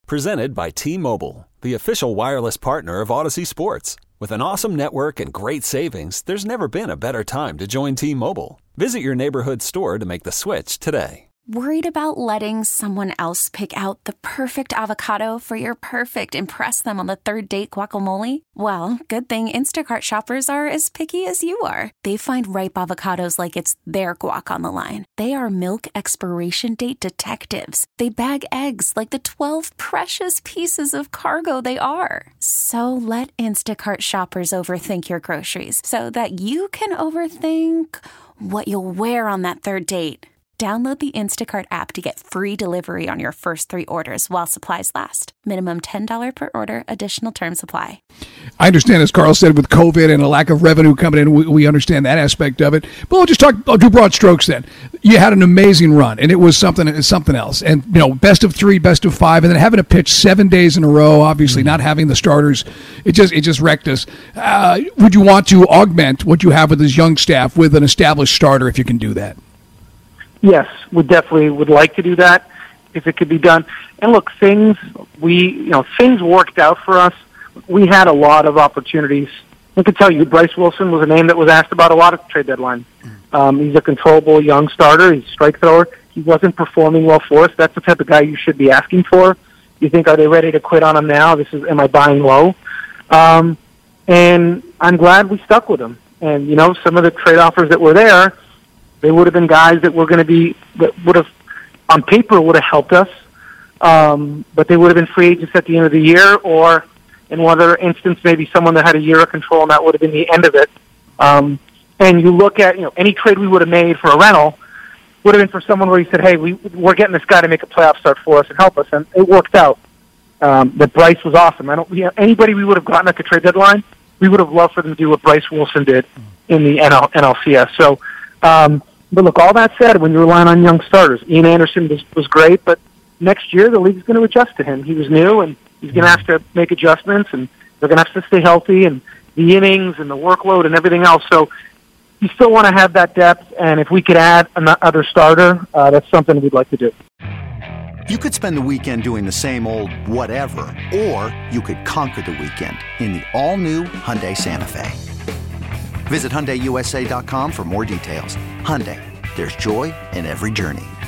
Presented by T-Mobile, the official wireless partner of Odyssey Sports. With an awesome network and great savings, there's never been a better time to join T-Mobile. Visit your neighborhood store to make the switch today. Worried about letting someone else pick out the perfect avocado for your perfect impress them on the third date guacamole? Well, good thing Instacart shoppers are as picky as you are. They find ripe avocados like it's their guac on the line. They are milk expiration date detectives. They bag eggs like the 12 precious pieces of cargo they are. So let Instacart shoppers overthink your groceries so that you can overthink what you'll wear on that third date. Download the Instacart app to get free delivery on your first 3 orders while supplies last. Minimum $10 per order. Additional terms apply. I understand, as Carl said, with COVID and a lack of revenue coming in, we understand that aspect of it. But we'll just I'll do broad strokes then. You had an amazing run, and it was something else. And, best of 3, best of 5, and then having to pitch 7 days in a row, obviously not having the starters, it just wrecked us. Would you want to augment what you have with this young staff with an established starter if you can do that? Yes, we definitely would like to do that if it could be done. And look, things worked out for us. We had a lot of opportunities. I can tell you, Bryce Wilson was a name that was asked about a lot at the trade deadline. He's a controllable young starter. He's a strike thrower. He wasn't performing well for us. That's the type of guy you should be asking for. You think, are they ready to quit on him now? Am I buying low? And I'm glad we stuck with him. And, some of the trade offers that were there, they would have been guys that would have, on paper, would have helped us, but they would have been free agents at the end of the year, or in one other instance, maybe someone that had a year of control, and that would have been the end of it. And you look at, any trade we would have made for a rental would have been for someone where you said, hey, we're getting this guy to make a playoff start for us and help us, and it worked out. But Bryce was awesome. Anybody we would have gotten at the trade deadline, we would have loved for them to do what Bryce Wilson did in the NLCS. So, but look, all that said, when you're relying on young starters, Ian Anderson was great, but next year the league's going to adjust to him. He was new, and he's going to have to make adjustments, and they're going to have to stay healthy, and the innings and the workload and everything else. So you still want to have that depth, and if we could add another starter, that's something we'd like to do. You could spend the weekend doing the same old whatever, or you could conquer the weekend in the all-new Hyundai Santa Fe. Visit HyundaiUSA.com for more details. Hyundai, there's joy in every journey.